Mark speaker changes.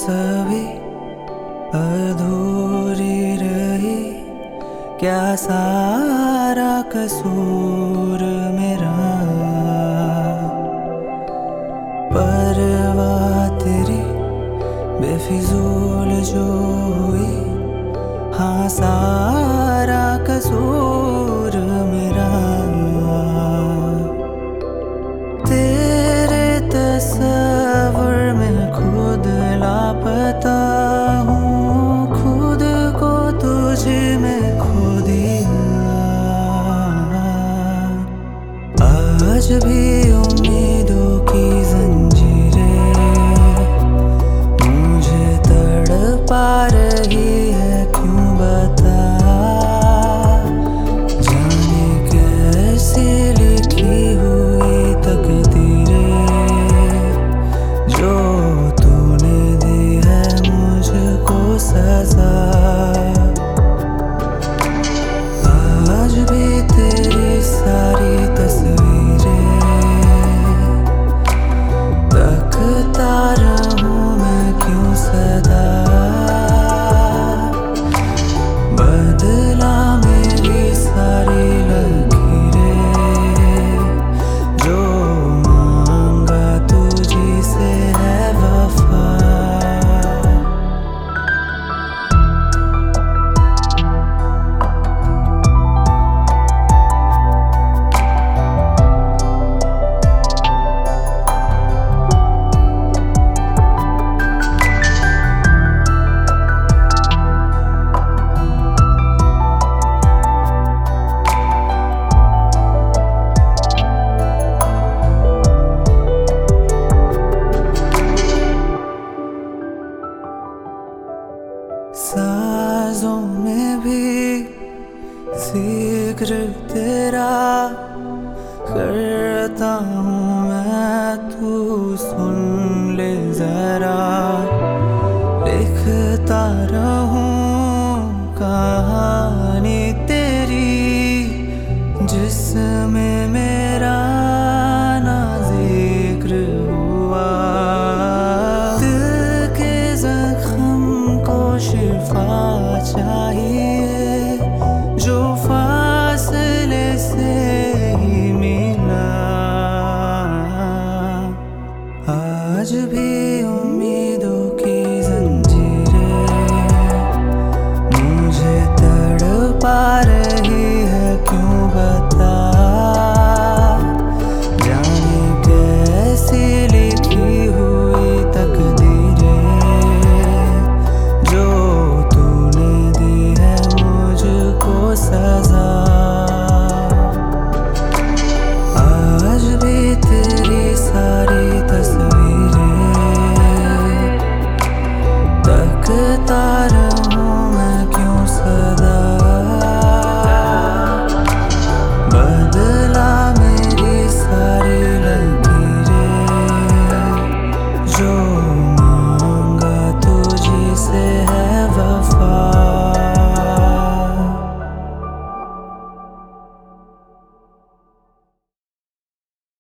Speaker 1: सभी अधूरी रही, क्या सारा कसूर मेरा। परवाह तेरी बेफिजूल जो हुई, हाँ सारा कसूर मेरा। तेरे तस्वर में खुद लापता हूँ, खुद को तुझे में खो दिया। आज भी उम्मीदों की जंजीरें मुझे तड़पा रही है, क्यों बता। जाने कैसे लिखी हुई तकदीरें जो तूने दी है मुझको सजा। आज भी तेरी सारी तस्वीरें तकता रहूं मैं, क्यों सदा। बदला मेरी सारी लकीरें, जो मांगा तुझी से है वफा। साजों में भी जिक्र तेरा करता हूँ मैं, तू सुन ले जरा। लिखता रहूं कहानी तेरी, जिसमें मेरा ना जिक्र हुआ। दिल के जख्म को शिफा चाहिए, जो फासले से ही मिला। आज भी उम्मीदों की जंजीरें मुझे तड़पा रही है, क्यों बता। जाने कैसी लिखी हुई तकदीरें जो तूने दी है मुझको सजा। आज भी तेरी सारी तस्वीरें तकता